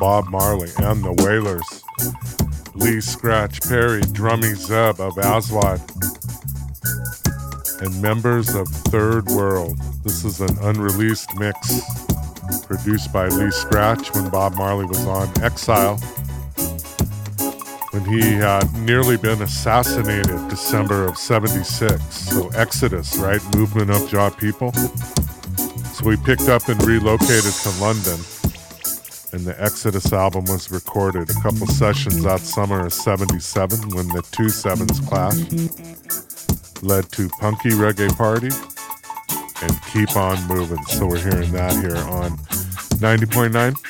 Bob Marley and the Wailers, Lee Scratch Perry, Drummy Zeb of Aswad, and members of Third World. This is an unreleased mix produced by Lee Scratch when Bob Marley was on exile, when he had nearly been assassinated December of 76. So Exodus, right? Movement of Jah People. So we picked up and relocated to London, and the Exodus album was recorded. A couple sessions that summer of 77 when the two sevens clashed led to Punky Reggae Party and Keep On Moving. So we're hearing that here on 90.9